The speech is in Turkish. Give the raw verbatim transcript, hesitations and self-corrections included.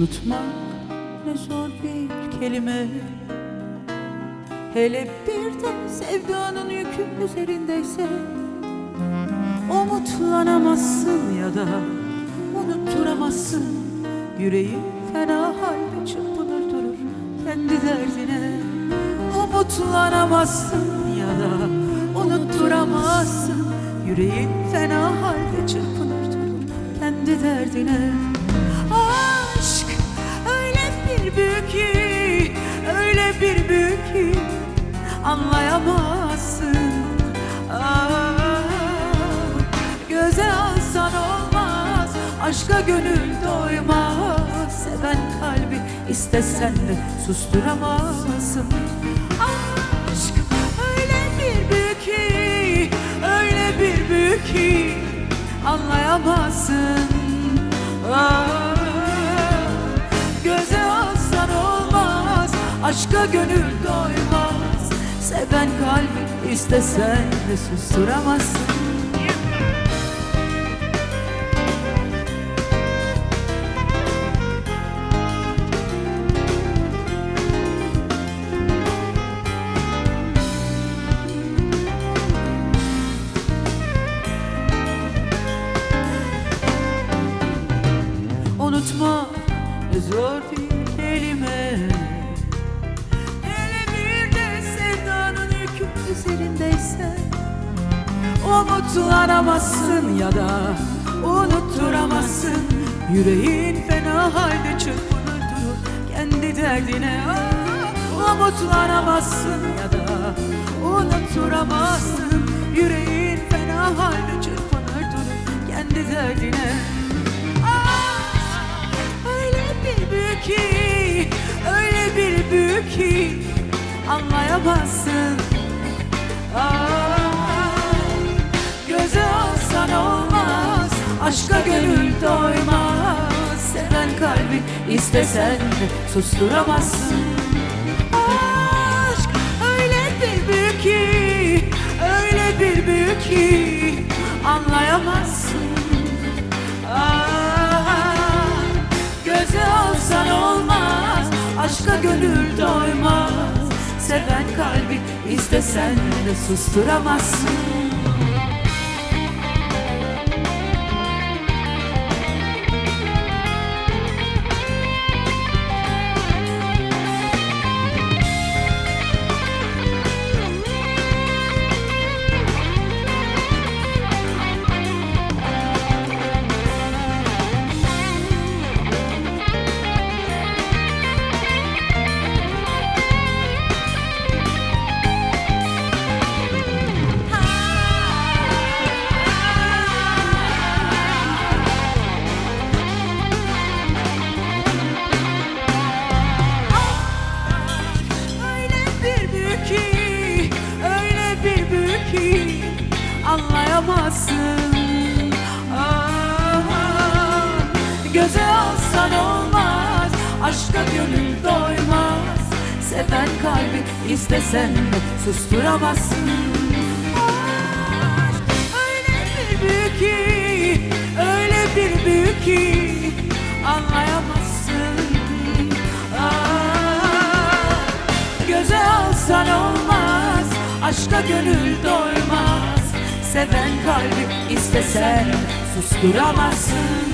Unutmak ne zor bir kelime, hele bir de sevdanın yükü üzerindeyse. Umutlanamazsın ya da unutturamazsın. Yüreğin fena halde çırpınır durur kendi derdine. Umutlanamazsın ya da unutturamazsın. Yüreğin fena halde çırpınır durur kendi derdine. Aşk öyle bir büyük ki, öyle bir büyük ki anlayamazsın. Ah, göze alsan olmaz, aşka gönül doymaz. Seven kalbi istesen de susturamazsın. Aşk öyle bir büyük ki, öyle bir büyük ki anlayamazsın. Ah, göze alsan olmaz, aşka gönül doymaz. Seven kalbi istesen de susturamazsın. Unutma ne zor bir kelime, hele bir de sevdanın yükü üzerindeyse. Umutlanamazsın ya da unutturamazsın. Yüreğin fena halde çırpınır durur kendi derdine. Ah, umutlanamazsın ya da unutturamazsın. Yüreğin fena halde çırpınır durur kendi derdine. Ki, öyle bir büyük ki anlayamazsın. Ah, göze alsan olmaz, aşka gönül doymaz. Seven kalbi istesen de susturamazsın. Aşk öyle bir büyük ki, öyle bir büyük ki anlayamazsın. Olmaz, aşka gönül doymaz. Seven kalbi istesen de susturamazsın. Anlayamazsın. Ah, göze alsan olmaz, aşka gönül doymaz. Seven kalbi istesen de susturamazsın. Aşk öyle bir büyük ki, öyle bir büyük ki anlayamazsın. Ah, göze alsan olmaz, aşka gönül doymaz. Seven kalbi istesen susturamazsın.